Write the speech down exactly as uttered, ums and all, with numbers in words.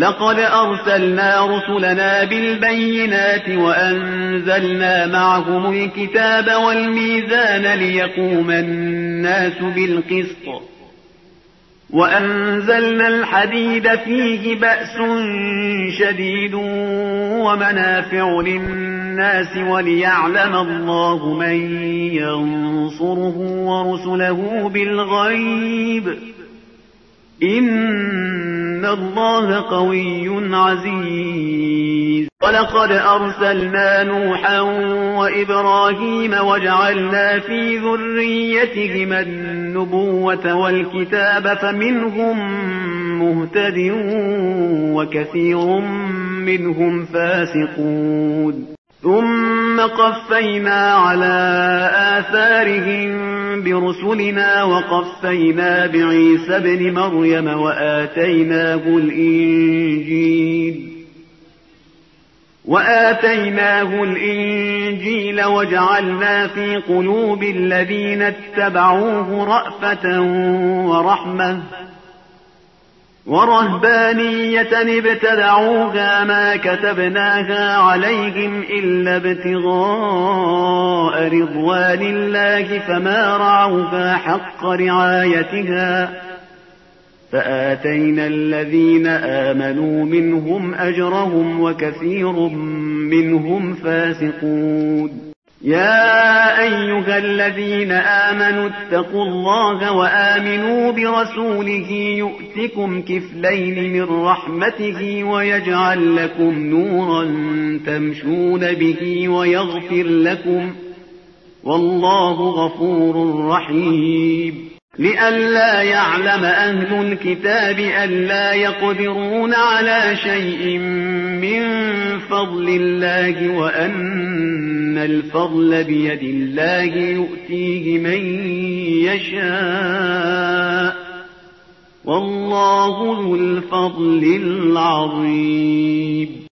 لقد أرسلنا رسلنا بالبينات وأنزلنا معهم الكتاب والميزان ليقوم الناس بالقسط وأنزلنا الحديد فيه بأس شديد ومنافع للناس وليعلم الله من ينصره ورسله بالغيب إن الله قوي عزيز. ولقد أرسلنا نوحا وإبراهيم وجعلنا في ذريتهما النبوة والكتاب فمنهم مهتد وكثير منهم فاسقون. ثم قفينا على آثارهم برسلنا وقفينا بعيسى ابن مريم وآتيناه الإنجيل وآتيناه الإنجيل وجعلنا في قلوب الذين اتبعوه رأفة ورحمة ورهبانية ابتدعوها ما كتبناها عليهم إلا ابتغاء رضوان الله فما رعوها حق رعايتها فآتينا الذين آمنوا منهم أجرهم وكثير منهم فاسقون. يا أيها الذين آمنوا اتقوا الله وآمنوا برسوله يؤتكم كفلين من رحمته ويجعل لكم نورا تمشون به ويغفر لكم والله غفور رحيم. لئلا يعلم أهل الكتاب ألا يقدرون على شيء من فضل الله وأن الفضل بيد الله يؤتيه من يشاء والله ذو الفضل العظيم.